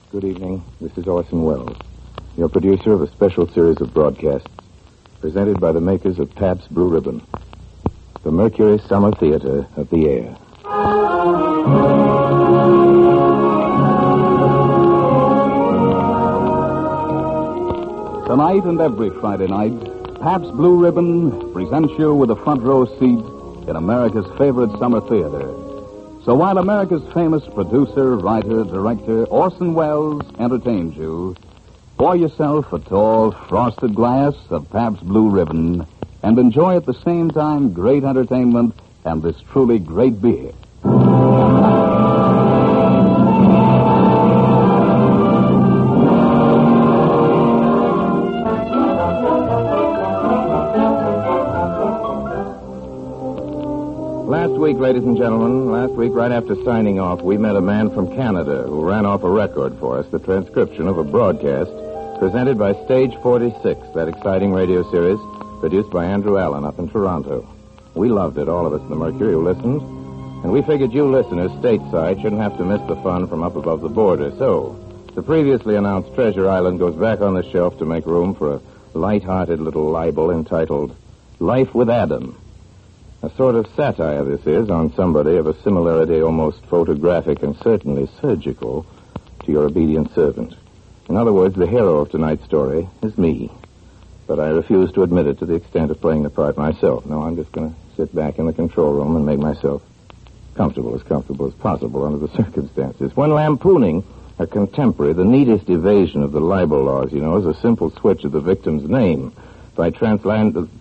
Good evening. This is Orson Welles, your producer of a special series of broadcasts presented by the makers of Pabst Blue Ribbon, the Mercury Summer Theater of the Air. Tonight and every Friday night, Pabst Blue Ribbon presents you with a front row seat in America's favorite summer theater. So while America's famous producer, writer, director, Orson Welles entertains you, pour yourself a tall, frosted glass of Pabst Blue Ribbon and enjoy at the same time great entertainment and this truly great beer. Last week, ladies and gentlemen, right after signing off, we met a man from Canada who ran off a record for us, the transcription of a broadcast presented by Stage 46, that exciting radio series produced by Andrew Allen up in Toronto. We loved it, all of us in the Mercury who listened, and we figured you listeners stateside shouldn't have to miss the fun from up above the border. So, the previously announced Treasure Island goes back on the shelf to make room for a light-hearted little libel entitled Life with Adam. A sort of satire, this is, on somebody of a similarity almost photographic and certainly surgical to your obedient servant. In other words, the hero of tonight's story is me. But I refuse to admit it to the extent of playing the part myself. No, I'm just going to sit back in the control room and make myself comfortable as possible under the circumstances. When lampooning a contemporary, the neatest evasion of the libel laws, is a simple switch of the victim's name. By translating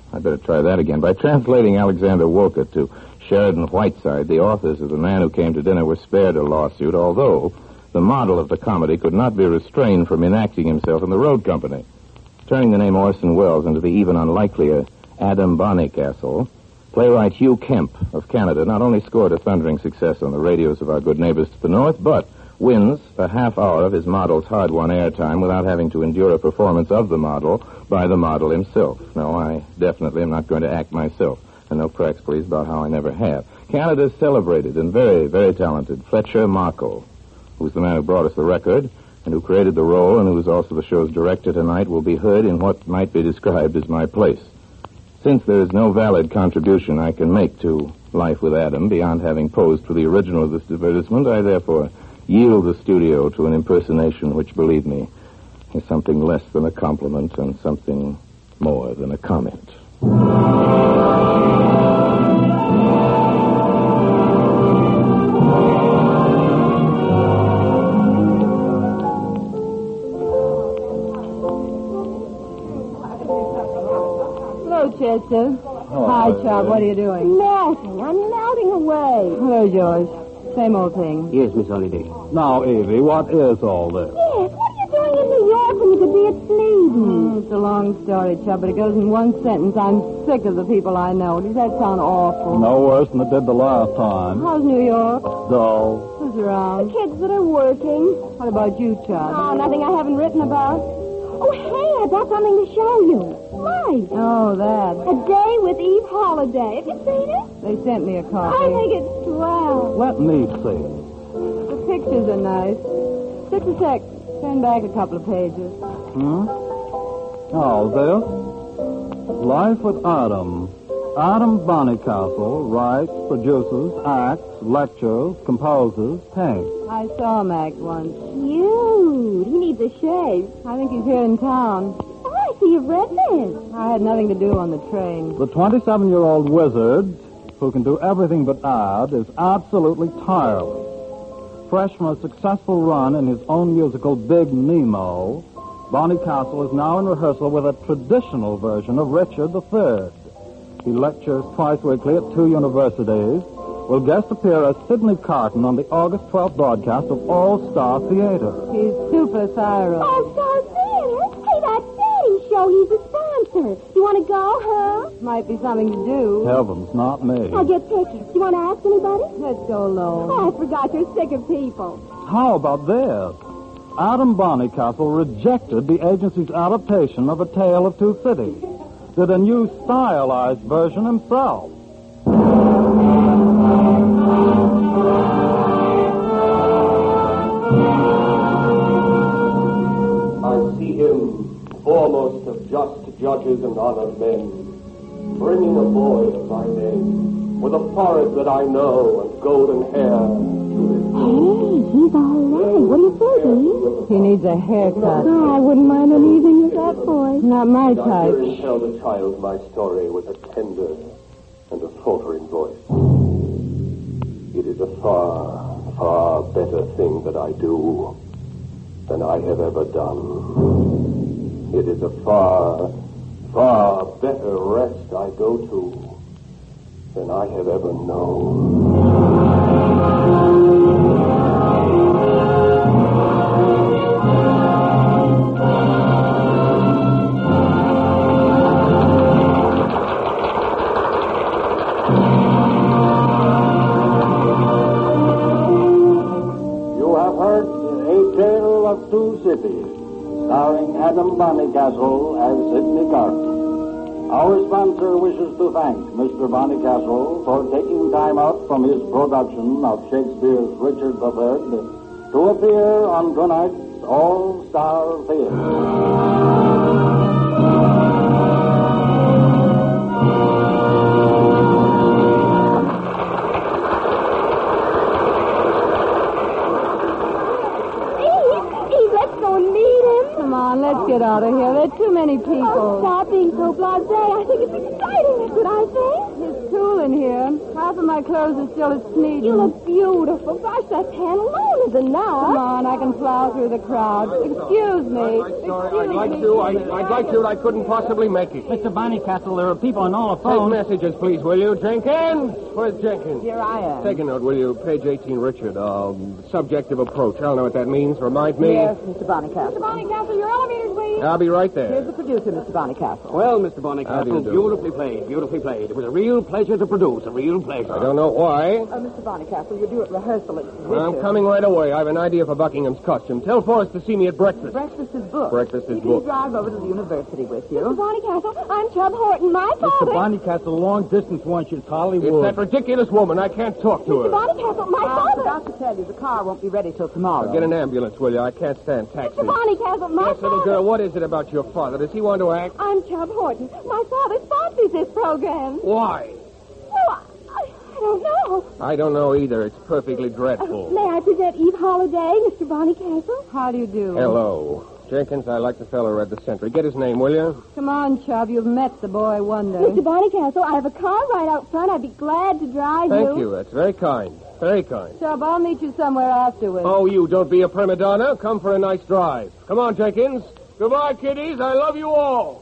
Alexander Wolcott to Sheridan Whiteside, the authors of The Man Who Came to Dinner were spared a lawsuit, although the model of the comedy could not be restrained from enacting himself in the road company. Turning the name Orson Welles into the even unlikelier Adam Bonnycastle, playwright Hugh Kemp of Canada not only scored a thundering success on the radios of our good neighbors to the north, but wins a half hour of his model's hard-won airtime without having to endure a performance of the model by the model himself. No, I definitely am not going to act myself. And no cracks, please, about how I never have. Canada's celebrated and very, very talented Fletcher Marco, who's the man who brought us the record and who created the role and who is also the show's director tonight, will be heard in what might be described as my place. Since there is no valid contribution I can make to Life with Adam beyond having posed for the original of this advertisement, I therefore yield the studio to an impersonation which, believe me, is something less than a compliment and something more than a comment. Hello, Chester. Oh, Hi, Chubb. What are you doing? Melting. I'm melting away. Hello, George. Same old thing. Yes, Miss Holiday. Now, Evie, what is all this? Yes, what are you doing in New York when you could be at Sneeden? It's a long story, Chubb, but it goes in one sentence. I'm sick of the people I know. Does that sound awful? No worse than it did the last time. How's New York? Dull. Who's The around? kids that are working. What about you, Chubb? Oh, nothing I haven't written about. Oh, hey, I got something to show you. Life. Oh, that. A Day with Eve Holiday. Have you seen it? They sent me a I copy. think it's swell. Let me see. The pictures are nice. Just a sec. Turn back a couple of pages. Oh, this? Life with Adam. Adam Bonnycastle writes, produces, acts, lectures, composes, paints. I saw him act once. Cute. He needs a shave. I think he's here in town. Oh, I see you've read this. I had nothing to do on the train. The 27-year-old wizard, who can do everything but add, is absolutely tireless. Fresh from a successful run in his own musical Big Nemo, Bonnycastle is now in rehearsal with a traditional version of Richard III. He lectures twice weekly at 2 universities, will guest appear as Sidney Carton on the August 12th broadcast of All Star Theater. He's super Cyrus. All-Star Theater? Hey, that's Daddy's show. He's a sponsor. You want to go, huh? Might be something to do. Heavens, not me. I'll get tickets. You want to ask anybody? Let's go alone. Oh, I forgot you're sick of people. How about this? Adam Bonnycastle rejected the agency's adaptation of A Tale of Two Cities. Did a new stylized version himself. him, foremost of just judges and honored men, bringing a boy of my name, with a forehead that I know and golden hair to his Hey, he's all right. What do you think, Eve? He needs a haircut. Oh, I wouldn't mind anything with that boy. Not my And I hear him type. tell the child my story with a tender and a faltering voice. It is a far, far better thing that I do than I have ever done. It is a far, far better rest I go to than I have ever known. You have heard A Tale of Two Cities, starring Adam Bonnycastle as Sidney Carton. Our sponsor wishes to thank Mr. Bonnycastle for taking time out from his production of Shakespeare's Richard III to appear on tonight's All-Star Theater. Eve, let's go and meet him. Come on, let's get out of here. There are too many Oh, people. stop being so blasé. I think it's exciting, that's what I think. There's Tool in here. Half of my clothes are still at Sneeden. You look beautiful. Gosh, that tan alone is enough. Come on, I can plow through the crowd. Excuse me. I'd like to, but I couldn't possibly make it. Mr. Bonnycastle, there are people on all the Take phones. messages, please, will you? Jenkins? Where's Jenkins? Here I am. Take a note, will you? Page 18, Richard. Subject of approach. I'll know what that means. Remind me. Yes, Mr. Bonnycastle. Mr. Bonnycastle, your elevator's waiting. I'll be right Here's there. the producer, Mr. Bonnycastle. Well, Mr. How do you Bonnycastle, do? beautifully played, beautifully played. It was a real pleasure to produce, a real pleasure. I don't know why. Mr. Bonnycastle, you're due at rehearsal at I'm coming right away. I have an idea for Buckingham's costume. Tell Forrest to see me at breakfast. Breakfast is booked. Breakfast is You can booked. drive over to the university with Mr. you. Bonnycastle, I'm Chubb Horton. My Mr. father... Bonnycastle, long distance wants you to It's Hollywood. that ridiculous woman. I can't talk to Mr. her. Bonnycastle, my I father... forgot to tell you, the car won't be ready till tomorrow. Get an ambulance, will you? I can't stand taxis. Mr. Bonnycastle, my Yes, little father... girl, what is it about your father? Does he want to act? I'm Chubb Horton. My father sponsors this program. Why? Well, I don't know. I don't know either. It's perfectly dreadful. May I present Eve Holiday, Mr. Bonnycastle? How do you do? Hello. Jenkins, I like the fellow who read the Sentry. Get his name, will you? Come on, Chubb. You've met the boy wonder. Mr. Bonnycastle, I have a car right out front. I'd be glad to drive Thank you. That's very kind. Very kind. Chubb, I'll meet you somewhere afterwards. Oh, you don't be a prima donna. Come for a nice drive. Come on, Jenkins. Goodbye, kiddies. I love you all.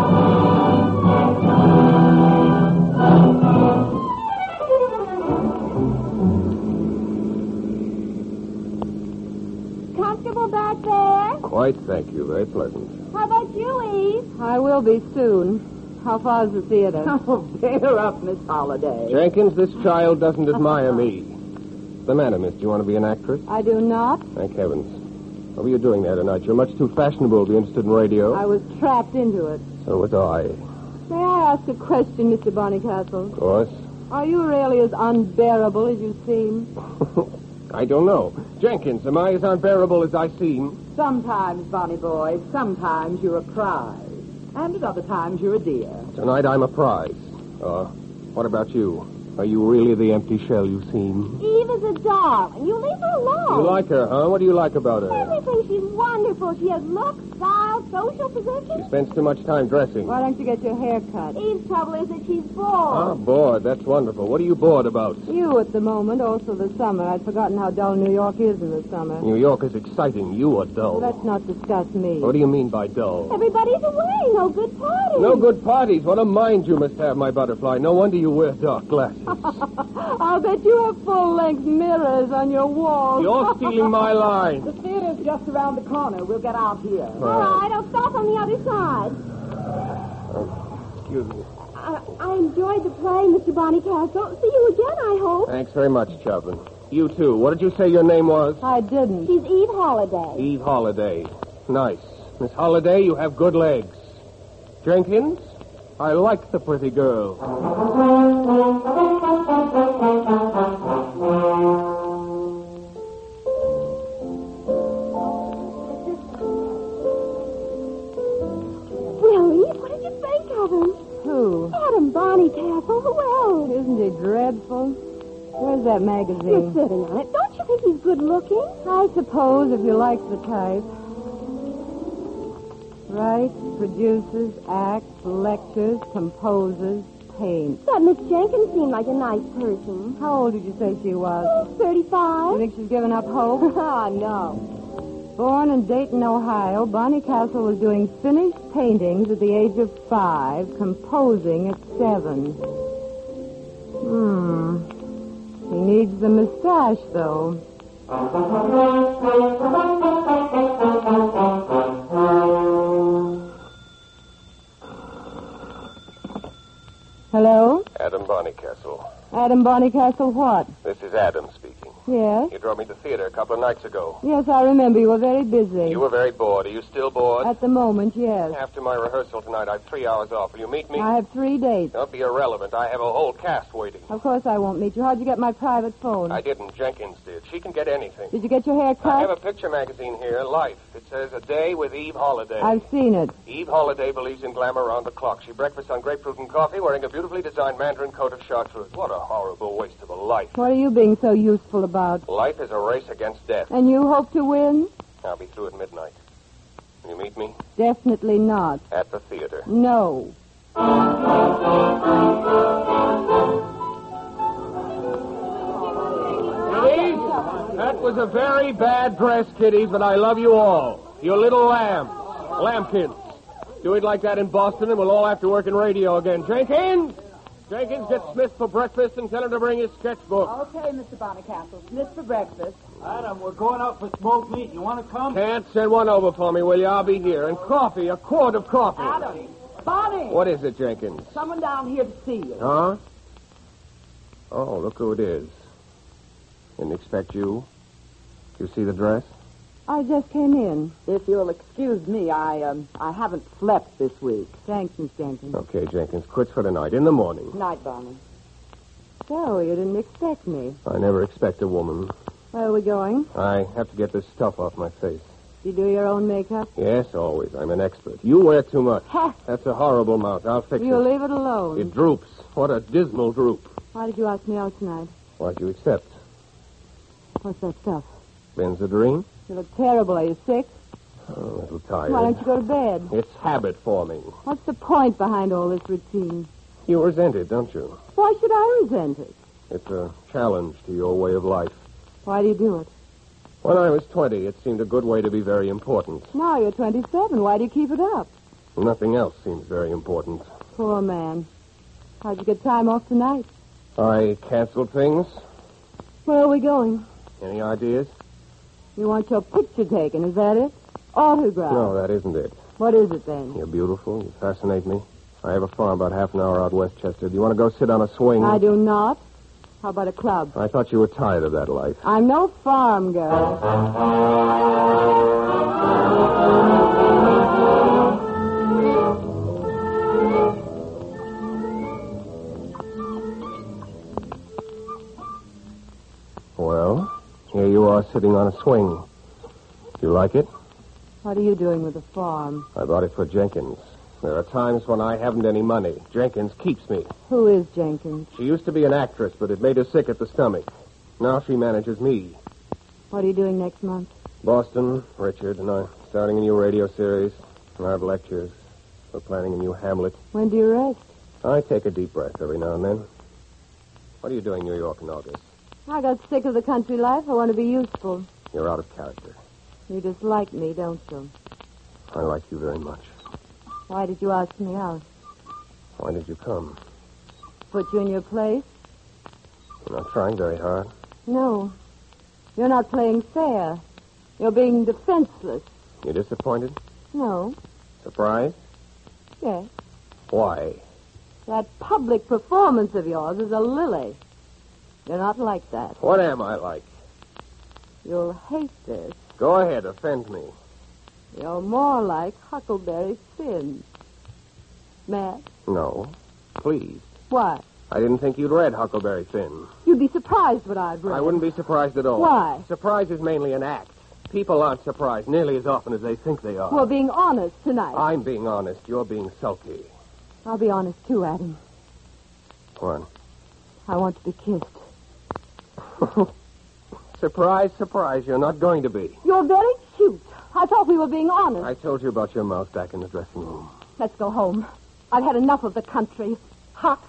Comfortable back there? Quite, thank you. Very pleasant. How about you, Eve? I will be soon. How far's the theater? Oh, bear up, Miss Holiday. Jenkins, this child doesn't admire me. What's the matter, miss? Do you want to be an actress? I do not. Thank heavens. What were you doing there tonight? You're much too fashionable to be interested in radio. I was trapped into it. So was I. May I ask a question, Mr. Bonnycastle? Of course. Are you really as unbearable as you seem? I don't know. Jenkins, am I as unbearable as I seem? Sometimes, Bonnie boy, sometimes you're a prize. And at other times you're a dear. Tonight I'm a prize. What about you? Are you really the empty shell you seem? Eve is a darling. You leave her alone. You like her, huh? What do you like about her? Everything. She's wonderful. She has looks, style, social position. She spends too much time dressing. Why don't you get your hair cut? Eve's trouble is that she's Ah, bored. bored. That's wonderful. What are you bored about? You at the moment, also the summer. I'd forgotten how dull New York is in the summer. New York is exciting. You are dull. Let's not discuss me. What do you mean by dull? Everybody's away. No good party. No good parties. What a mind you must have, my butterfly. No wonder you wear dark glasses. I'll bet you have full-length mirrors on your wall. You're stealing my line. The theater's just around the corner. We'll get out here. All right, I'll stop on the other side. Excuse me. I enjoyed the play, Mr. Bonnycastle. See you again, I hope. Thanks very much, Chaplin. You too. What did you say your name was? I didn't. She's Eve Holiday. Eve Holiday. Nice. Miss Holiday, you have good legs. Jenkins, I like the pretty girl. Oh, well. Isn't he dreadful? Where's that He's magazine? sitting on it. Don't you think he's good looking? I suppose if you like the type. Writes, produces, acts, lectures, composes, paints. That Miss Jenkins seemed like a nice person. How old did you say she was? 35. You think she's given up hope? Ah, no. Born in Dayton, Ohio, Bonnie Castle was doing finished paintings at the age of 5, composing at 7. He needs the mustache, though. Hello? Adam Bonnycastle. Adam Bonnycastle, what? This is Adam speaking. Yes? You drove me to the theater a couple of nights ago. Yes, I remember. You were very busy. You were very bored. Are you still bored? At the moment, yes. After my rehearsal tonight, I have 3 hours off. Will you meet me? I have 3 dates. Don't be irrelevant. I have a whole cast waiting. Of course I won't meet you. How'd you get my private phone? I didn't. Jenkins did. She can get anything. Did you get your hair cut? I have a picture magazine here, Life. It says A Day with Eve Holiday. I've seen it. Eve Holiday believes in glamour around the clock. She breakfasts on grapefruit and coffee, wearing a beautifully designed mandarin coat of chartreuse. What a horrible waste of a life. What are you being so useful about? Life is a race against death. And you hope to win? I'll be through at midnight. Will you meet me? Definitely not. At the theater. No. Kiddies, that was a very bad dress, kiddies, but I love you all. You little lambs. Lambkins. Do it like that in Boston, and we'll all have to work in radio again. Jenkins! Jenkins, get Smith for breakfast and tell him to bring his sketchbook. Okay, Mr. Bonnycastle. Smith for breakfast. Adam, we're going out for smoked meat. You want to come? Can't send one over for me, will you? I'll be here. And coffee, a quart of coffee. Adam. Bonnie. What is it, Jenkins? Someone down here to see you. Huh? Oh, look who it is. Didn't expect you. You see the dress? I just came in. If you'll excuse me, I haven't slept this week. Thanks, Miss Jenkins. Okay, Jenkins, quits for tonight, in the morning. Night, Bonnie. So, you didn't expect me. I never expect a woman. Where are we going? I have to get this stuff off my face. You do your own makeup? Yes, always. I'm an expert. You wear too much. Ha! That's a horrible mouth. I'll fix You it. leave it alone. It droops. What a dismal droop. Why did you ask me out tonight? Why'd you accept? What's that stuff? Benzedrine? You look terrible. Are you sick? Oh, a little tired. Why don't you go to bed? It's habit forming. What's the point behind all this routine? You resent it, don't you? Why should I resent it? It's a challenge to your way of life. Why do you do it? When I was 20, it seemed a good way to be very important. Now you're 27. Why do you keep it up? Nothing else seems very important. Poor man. How'd you get time off tonight? I canceled things. Where are we going? Any ideas? You want your picture taken, is that it? Autograph. No, that isn't it. What is it then? You're beautiful. You fascinate me. I have a farm about half an hour out Westchester. Do you want to go sit on a swing? I do not. How about a club? I thought you were tired of that life. I'm no farm girl. Well, here you are sitting on a swing. You like it? What are you doing with the farm? I bought it for Jenkins. There are times when I haven't any money. Jenkins keeps me. Who is Jenkins? She used to be an actress, but it made her sick at the stomach. Now she manages me. What are you doing next month? Boston, Richard, and I'm starting a new radio series. And I have lectures. We're planning a new Hamlet. When do you rest? I take a deep breath every now and then. What are you doing in New York in August? I got sick of the country life. I want to be useful. You're out of character. You dislike me, don't you? I like you very much. Why did you ask me out? Why did you come? Put you in your place? You're not trying very hard. No. You're not playing fair. You're being defenseless. You disappointed? No. Surprised? Yes. Why? That public performance of yours is a lily. You're not like that. What am I like? You'll hate this. Go ahead, offend me. You're more like Huckleberry Finn. Matt? No. Please. Why? I didn't think you'd read Huckleberry Finn. You'd be surprised what I've read. I wouldn't be surprised at all. Why? Surprise is mainly an act. People aren't surprised nearly as often as they think they are. We're being honest tonight. I'm being honest. You're being sulky. I'll be honest, too, Adam. What? I want to be kissed. Surprise, surprise. You're not going to be. You're very cute. I thought we were being honest. I told you about your mouth back in the dressing room. Let's go home. I've had enough of the country. Hot.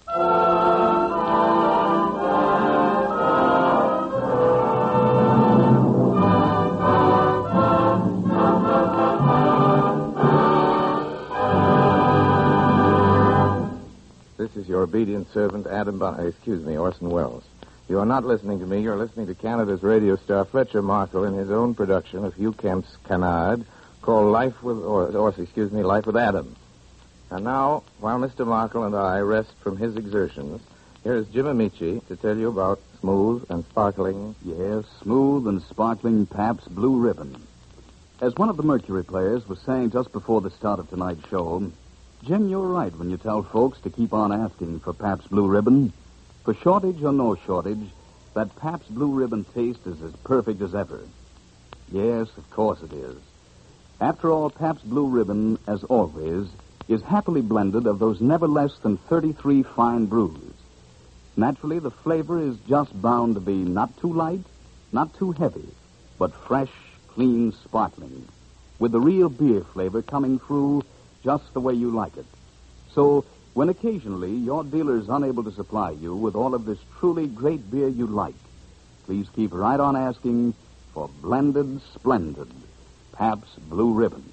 This is your obedient servant, Orson Welles. You are not listening to me. You're listening to Canada's radio star Fletcher Markle in his own production of Hugh Kemp's Canard called Life with Adam. And now, while Mr. Markle and I rest from his exertions, here is Jim Amici to tell you about smooth and sparkling... Yes, smooth and sparkling Pabst Blue Ribbon. As one of the Mercury players was saying just before the start of tonight's show, Jim, you're right when you tell folks to keep on asking for Pabst Blue Ribbon. For shortage or no shortage, that Pabst Blue Ribbon taste is as perfect as ever. Yes, of course it is. After all, Pabst Blue Ribbon, as always, is happily blended of those never less than 33 fine brews. Naturally, the flavor is just bound to be not too light, not too heavy, but fresh, clean, sparkling, with the real beer flavor coming through just the way you like it. So, when occasionally your dealer is unable to supply you with all of this truly great beer you like, please keep right on asking for blended, splendid Pabst Blue Ribbon.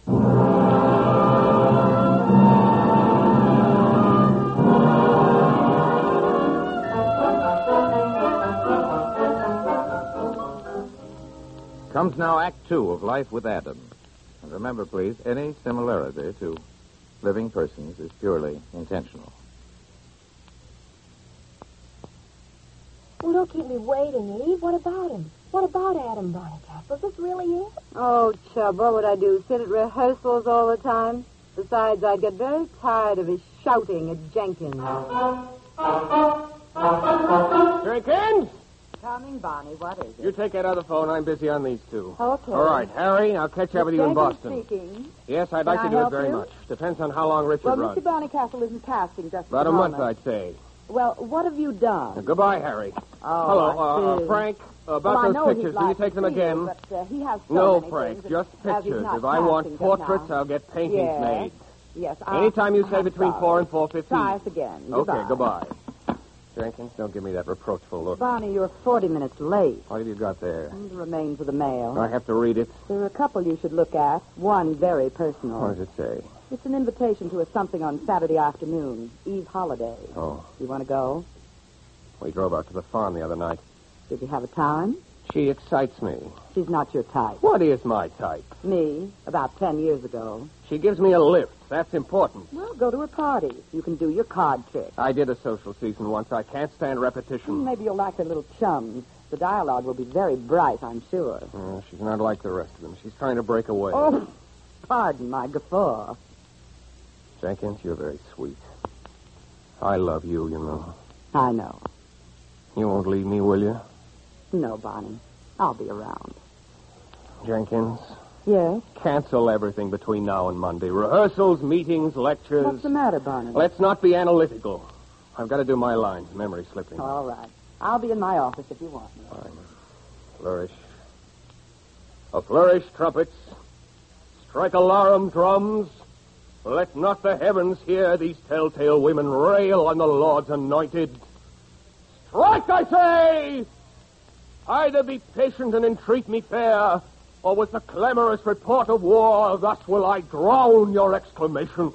Comes now Act 2 of Life with Adam. And remember, please, any similarity to living persons is purely intentional. Well, don't keep me waiting, Eve. What about him? What about Adam Bonnicastle? Is this really it? Oh, Chub, what would I do? Sit at rehearsals all the time? Besides, I'd get very tired of his shouting at Jenkins. Jenkins! Coming, Bonnie. What is it? You take that other phone. I'm busy on these two. Okay. All right, Harry, I'll catch up with you in Boston. Speaking. Yes, I'd like Can to I do it help very you? much. Depends on how long Richard Well, runs. Mr. Bonnicastle isn't casting just About for a the month, moment. I'd say. Well, what have you done? Goodbye, Harry. Oh, Hello, I see. Frank. About Well, I know those he'd pictures, will you like take to them see you, again? But, he has so No, many Frank, things, just and as he's pictures. not If I want casting just portraits, now. I'll get paintings Yes. made. Yes. Anytime you say I'm between sorry. 4 and 4:15. Try us again. Okay, goodbye. Jenkins, don't give me that reproachful look. Bonnie, you're 40 minutes late. What have you got there? The remains of the mail. I have to read it. There are a couple you should look at. One very personal. What does it say? It's an invitation to a something on Saturday afternoon, Eve holiday. Oh, You want to go? we drove out to the farm the other night. Did you have a time? She excites me. She's not your type. What is my type? Me, about 10 years ago. She gives me a lift. That's important. Well, go to her party. You can do your card trick. I did a social season once. I can't stand repetition. Maybe you'll like her little chums. The dialogue will be very bright, I'm sure. She's not like the rest of them. She's trying to break away. Oh, pardon my guffaw. Jenkins, you're very sweet. I love you, you know. I know. You won't leave me, will you? No, Bonnie. I'll be around. Jenkins, Yes? cancel everything between now and Monday. Rehearsals, meetings, lectures. What's the matter, Bonnie? Let's not be analytical. I've got to do my lines. Memory slipping. All right. I'll be in my office if you want me. Fine. Flourish. A flourish, trumpets. Strike alarum, drums. Let not the heavens hear these telltale women rail on the Lord's anointed. Strike, I say! Either be patient and entreat me fair, or with the clamorous report of war, thus will I drown your exclamation.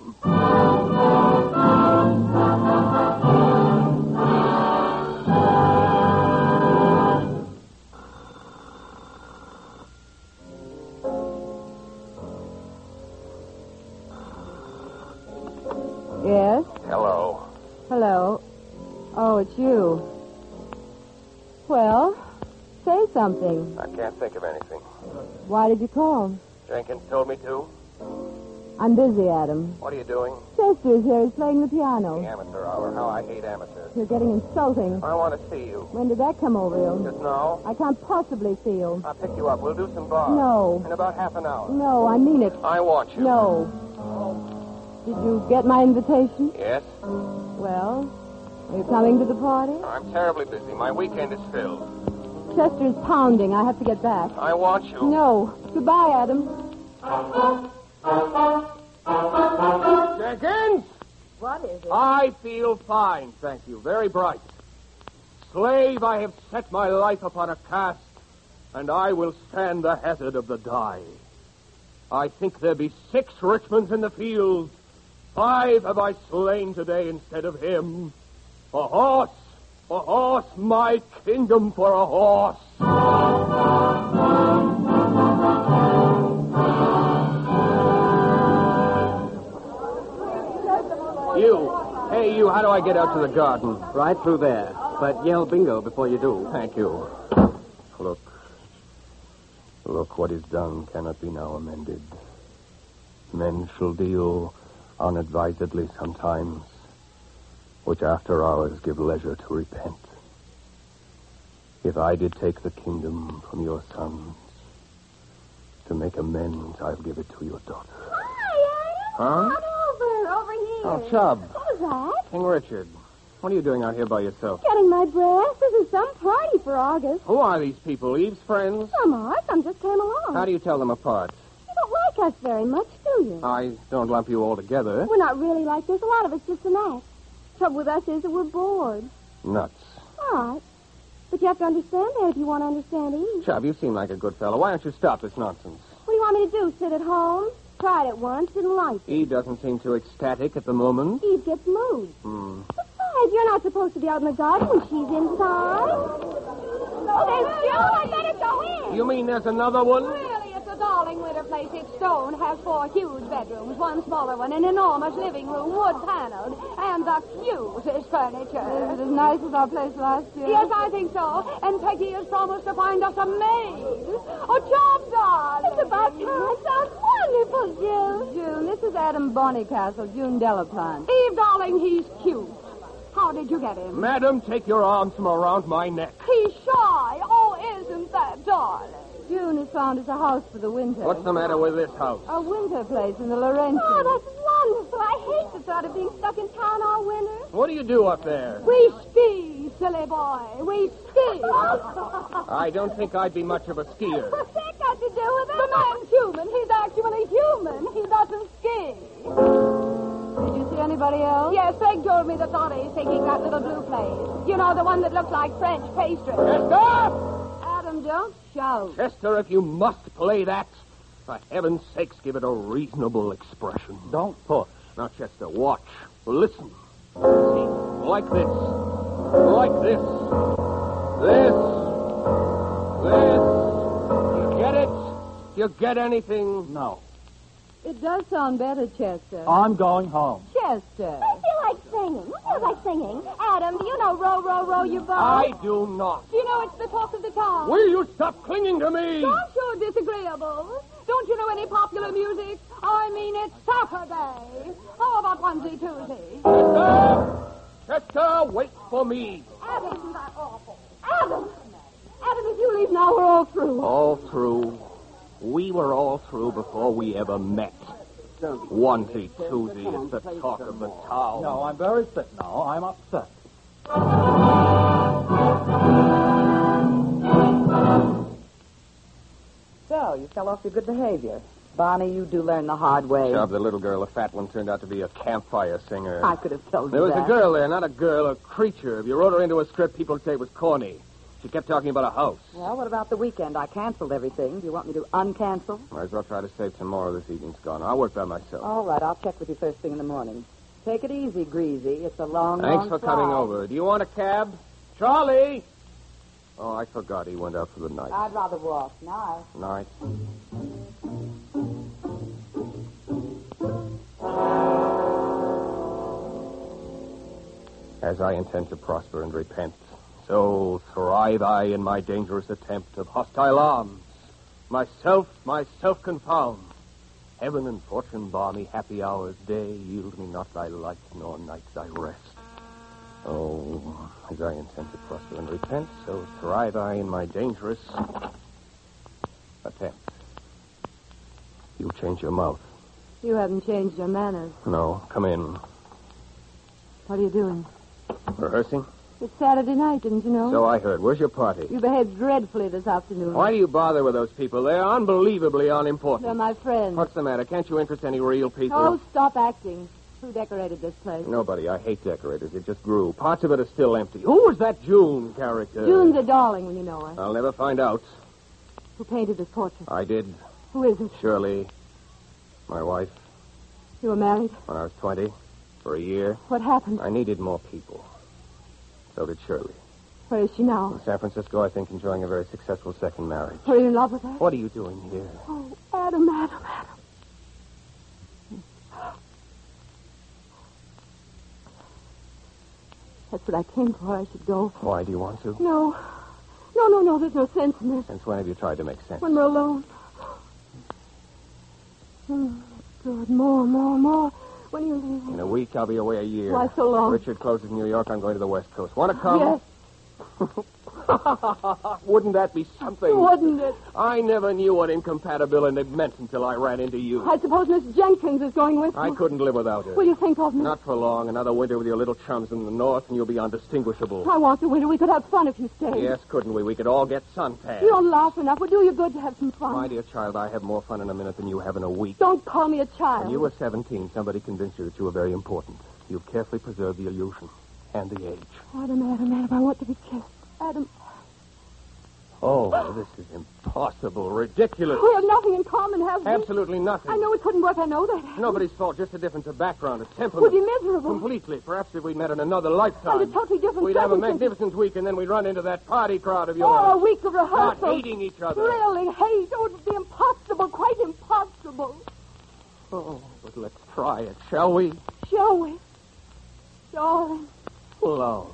Yes? Hello. Hello. Oh, it's you. Well, say something. I can't think of anything. Why did you call? Jenkins told me to. I'm busy, Adam. What are you doing? Chester's here. He's playing the The piano. amateur hour. How I hate amateurs. You're getting insulting. I want to see you. When did that come over you? Just now. I can't possibly see you. I'll pick you up. We'll do some bars. No. In about half an hour. No, I mean it. I want you. No. Did you get my invitation? Yes? Well, Are you coming to the party? I'm terribly busy. My weekend is filled. Chester's pounding. I have to get back. I want you. No. Goodbye, Adam. Jenkins! What is it? I feel fine, thank you. Very bright. Slave, I have set my life upon a cast, and I will stand the hazard of the die. I think there be 6 Richmonds in the field. 5 have I slain today instead of him. A horse, my kingdom for a horse. Hey, you, how do I get out to the garden? Right through there. But yell bingo before you do. Thank you. Look, what is done cannot be now amended. Men shall deal unadvisedly sometimes, which after hours give leisure to repent. If I did take the kingdom from your sons, to make amends, I'll give it to your daughter. Hi, Adam. Huh? Over here. Oh, Chubb. What was that? King Richard, what are you doing out here by yourself? Getting my breath. This is some party for August. Who are these people? Eve's friends? Some are. Some just came along. How do you tell them apart? You don't like us very much, do you? I don't lump you all together. We're not really like this. A lot of it's just an act. Trouble with us is that we're bored. Nuts. All right. But you have to understand that if you want to understand Eve. Chubb, you seem like a good fellow. Why don't you stop this nonsense? What do you want me to do? Sit at home? Tried it once, didn't like it. Eve doesn't seem too ecstatic at the moment. Eve gets mood. Besides, you're not supposed to be out in the garden when she's inside. Oh, there's June. I better go in. You mean there's another one? Really, it's a darling winter place. It's stone, has 4 huge bedrooms, one smaller one, an enormous living room, wood-paneled, and the cutest furniture. Is it as nice as our place last year? Yes, I think so. And Peggy has promised to find us a maid. A job, darling. It's about time. Sounds wonderful, June. June, this is Adam Bonnycastle, June Delaplante. Eve, darling, he's cute. How did you get him? Madam, take your arms from around my neck. He's shy. Oh, isn't that darling? June has found us a house for the winter. What's the matter with this house? A winter place in the Laurentian. Oh, that's wonderful. I hate the thought of being stuck in town all winter. What do you do up there? We ski, silly boy. We ski. I don't think I'd be much of a skier. What's that got to do with it? The man's human. He's actually human. He doesn't ski. Did you see anybody else? Yes, Peg told me that Dottie's thinking that little blue place. You know, the one that looks like French pastry. Chester! Adam, don't shout. Chester, if you must play that, for heaven's sakes, give it a reasonable expression. Don't push. Now, Chester, watch. Listen. See, like this. Like this. This. You get it? You get anything? No. It does sound better, Chester. I'm going home. Chester. I feel like singing. Who feels like singing? Adam, do you know Row, Row, Row Your Boat? I do not. Do you know it's the talk of the town? Will you stop clinging to me? Don't you disagreeable? Don't you know any popular music? I mean, it's Saturday. How about onesie Tuesday? Chester! Chester, wait for me. Adam, isn't that awful? Adam! Adam, if you leave now, we're all through. All through. We were all through before we ever met. Onesie Tuesday is the talk of the town. No, I'm very sick now. I'm upset. So, you fell off your good behavior. Bonnie, you do learn the hard way. Chubb, the little girl, the fat one, turned out to be a campfire singer. I could have told There you was that. a girl there, not a girl, a creature. If you wrote her into a script, people would say it was corny. She kept talking about a house. Well, what about the weekend? I canceled everything. Do you want me to uncancel? Might as well try to save some more of this evening's gone. I'll work by myself. All right, I'll check with you first thing in the morning. Take it easy, Greasy. It's a long, Thanks long for coming flight. over. Do you want a cab? Charlie! Oh, I forgot he went out for the night. I'd rather walk. Night. Night. As I intend to prosper and repent, so thrive I in my dangerous attempt of hostile arms. Myself confound. Heaven and fortune bar me happy hours, day yield me not thy light, nor night thy rest. Oh, as I intend to prosper and repent, so thrive I in my dangerous attempt. You change your mouth. You haven't changed your manners. No, come in. What are you doing? Rehearsing? It's Saturday night, didn't you know? So I heard. Where's your party? You behaved dreadfully this afternoon. Why do you bother with those people? They're unbelievably unimportant. They're my friends. What's the matter? Can't you interest any real people? Oh, stop acting. Who decorated this place? Nobody. I hate decorators. It just grew. Parts of it are still empty. Who was that June character? June's a darling when you know her. I'll never find out. Who painted this portrait? I did. Who is it? Shirley. My wife. You were married? When I was 20. For a year. What happened? I needed more people. So did Shirley. Where is she now? In San Francisco, I think, enjoying a very successful second marriage. Are you in love with her? What are you doing here? Oh, Adam. That's what I came for. I should go. Why do you want to? No. There's no sense in this. Since when have you tried to make sense? When we're alone. Good. More. When you leave. In a week, I'll be away a year. Why so long? Richard closes in New York. I'm going to the West Coast. Want to come? Yes. Wouldn't that be something? Wouldn't it? I never knew what incompatibility meant until I ran into you. I suppose Miss Jenkins is going with you. I couldn't live without her. Will you think of me? Not for long. Another winter with your little chums in the north, and you'll be undistinguishable. I want the winter. We could have fun if you stayed. Yes, couldn't we? We could all get suntan. You don't laugh enough. We'll do you good to have some fun. My dear child, I have more fun in a minute than you have in a week. Don't call me a child. When you were 17, somebody convinced you that you were very important. You've carefully preserved the illusion and the age. Adam, I want to be kissed. Adam. Oh, this is impossible, ridiculous. We have nothing in common, have we? Absolutely nothing. I know it couldn't work. I know that. Nobody's fault, just a difference of background, of temperament. We'd be miserable. Completely. Perhaps if we'd met in another lifetime. Under totally different We'd have a circumstances. magnificent week, and then we'd run into that party crowd of yours. Oh, a week of rehearsals. Start hating each other. Thrilling hate. Oh, it would be impossible. Quite impossible. Oh, but let's try it, shall we? Shall we? Darling. Love.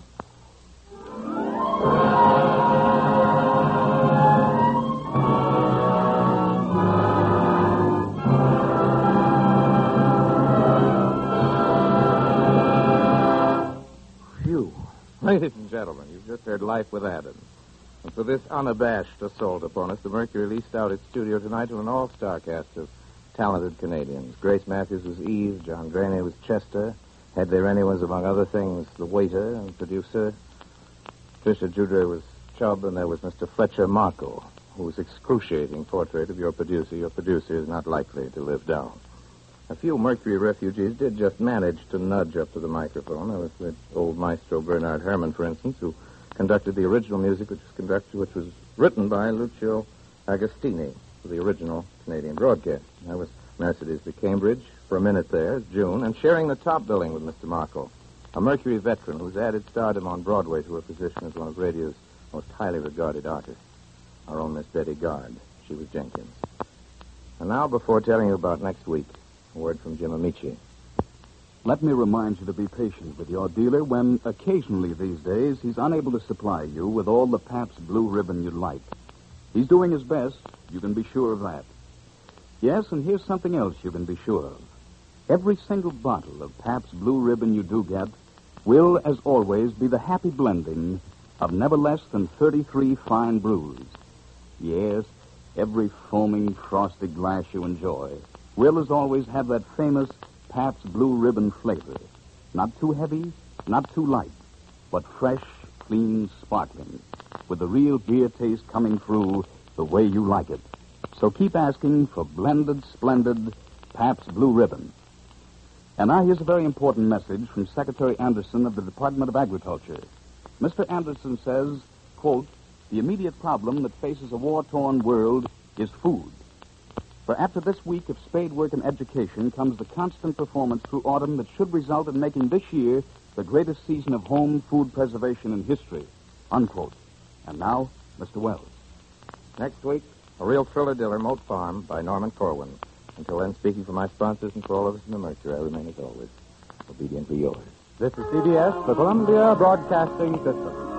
Ladies and gentlemen, you've just heard Life with Adam. And for this unabashed assault upon us, the Mercury leased out its studio tonight to an all-star cast of talented Canadians. Grace Matthews was Eve, John Graney was Chester, Hedley Rennie was, among other things, the waiter and producer. Tricia Judre was Chubb, and there was Mr. Fletcher Markle, whose excruciating portrait of your producer is not likely to live down. A few Mercury refugees did just manage to nudge up to the microphone. There was the old maestro Bernard Herrmann, for instance, who conducted the original music, which was written by Lucio Agostini for the original Canadian broadcast. There was Mercedes de Cambridge for a minute there, June, and sharing the top billing with Mr. Markle, a Mercury veteran who's added stardom on Broadway to her position as one of radio's most highly regarded artists. Our own Miss Betty Gard. She was Jenkins. And now, before telling you about next week, a word from Jim Amici. Let me remind you to be patient with your dealer when, occasionally these days, he's unable to supply you with all the Pabst Blue Ribbon you'd like. He's doing his best. You can be sure of that. Yes, and here's something else you can be sure of. Every single bottle of Pabst Blue Ribbon you do get will, as always, be the happy blending of never less than 33 fine brews. Yes, every foaming, frosty glass you enjoy will, as always, have that famous Pabst Blue Ribbon flavor. Not too heavy, not too light, but fresh, clean, sparkling, with the real beer taste coming through the way you like it. So keep asking for blended, splendid Pabst Blue Ribbon. And now here's a very important message from Secretary Anderson of the Department of Agriculture. Mr. Anderson says, quote, "The immediate problem that faces a war-torn world is food. For after this week of spade work and education comes the constant performance through autumn that should result in making this year the greatest season of home food preservation in history." Unquote. And now, Mr. Wells. Next week, a real thriller diller, Moat Farm, by Norman Corwin. Until then, speaking for my sponsors and for all of us in the Mercury, I remain, as always, obediently yours. This is CBS, the Columbia Broadcasting System.